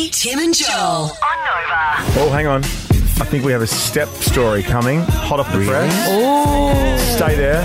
Lee, Tim and Joel on Nova. Oh, hang on. I think we have a step story coming. Hot off the press. Oh. Stay there.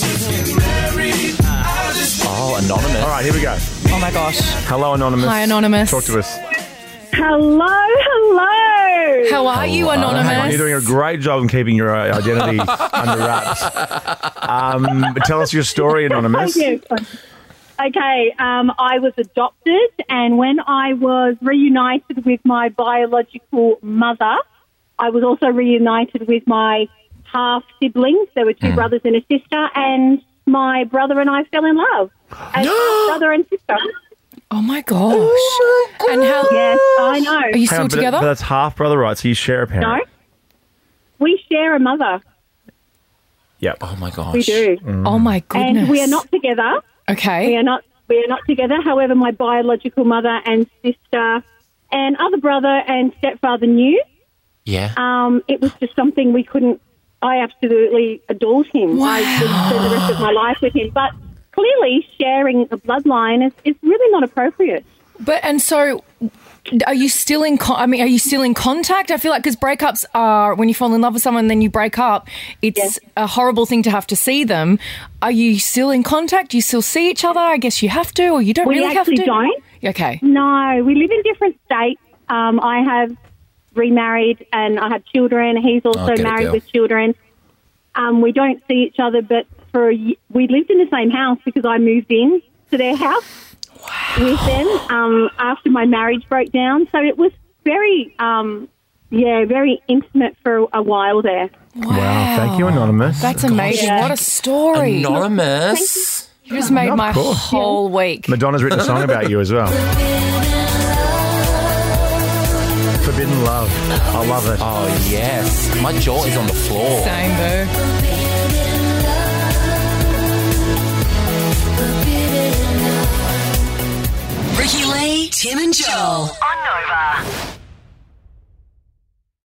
Oh, Anonymous. All right, here we go. Oh, my gosh. Hello, Anonymous. Hi, Anonymous. Talk to us. Hello. How are you, Anonymous? Hang on, you're doing a great job in keeping your identity under wraps. Tell us your story, Anonymous. Thank you. Okay, I was adopted, and when I was reunited with my biological mother, I was also reunited with my half-siblings. There were two brothers and a sister, and my brother and I fell in love as brother and sister. Oh, my gosh. And how? Yes, I know. Are you still together? But that's half brother, right? So you share a parent. No, we share a mother. Yep. Oh, my gosh. We do. Oh, my goodness. And we are not together. Okay. We are not together. However, my biological mother and sister and other brother and stepfather knew. Yeah. It was just something we couldn't. I absolutely adored him. Wow. I would spend the rest of my life with him. But clearly, sharing a bloodline is really not appropriate. And so, are you still in? Are you still in contact? I feel like because breakups are when you fall in love with someone, then you break up. It's a horrible thing to have to see them. Are you still in contact? Do you still see each other? I guess you have to, or you don't We really have to. actually don't. Okay. No, we live in different states. I have remarried and I have children. He's also get it, married girl. with children. We don't see each other, but we lived in the same house because I moved in to their house with them after my marriage broke down. So it was very, very intimate for a while there. Wow. Thank you, Anonymous. That's amazing. Yeah. What a story. Anonymous. You just made my of course. whole week. Madonna's written a song about you as well. Forbidden Love. I love it. Oh, yes. My jaw is on the floor. Same, boo. Ricky Lee, Tim and Joel on Nova.